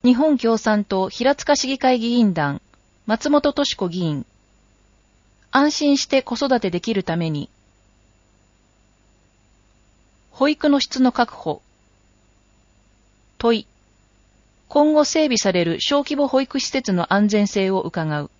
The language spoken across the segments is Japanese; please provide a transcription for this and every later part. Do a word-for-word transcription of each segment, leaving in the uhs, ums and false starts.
日本共産党平塚市議会議員団、松本敏子議員。安心して子育てできるために。保育の質の確保。問い。今後整備される小規模保育施設の安全性を伺う。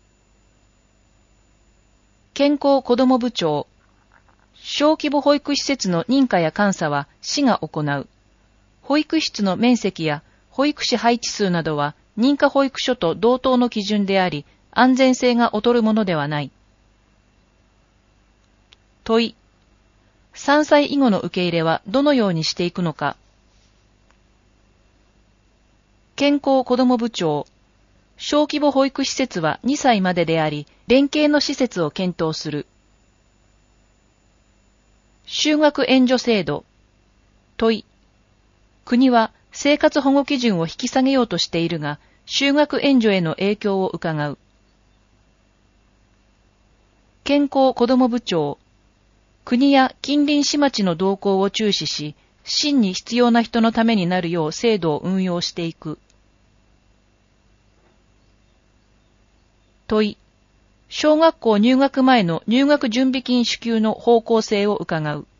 健康子ども部長。小規模保育施設の認可や監査は市が行う。保育室の面積や保育士配置数などは認可保育所と同等の基準であり、安全性が劣るものではない。問い。さんさい以後の受け入れはどのようにしていくのか。健康子ども部長。小規模保育施設はにさいまでであり、連携の施設を検討する。就学援助制度。問い。国は生活保護基準を引き下げようとしているが、就学援助への影響を伺う。健康子ども部長。国や近隣市町の動向を注視し、真に必要な人のためになるよう制度を運用していく。問い。小学校入学前の入学準備金支給の方向性を伺う。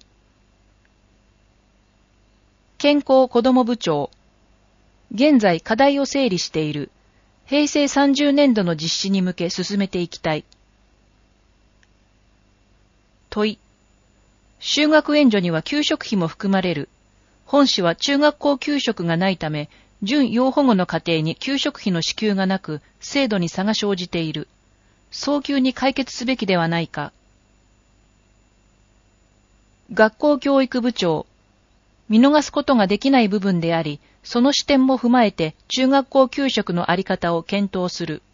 健康子ども部長。現在課題を整理している。平成さんじゅうねんどの実施に向け進めていきたい。問い。就学援助には給食費も含まれる。本市は中学校給食がないため、準養保護の家庭に給食費の支給がなく、制度に差が生じている。早急に解決すべきではないか。学校教育部長。見逃すことができない部分であり、その視点も踏まえて中学校給食のあり方を検討する。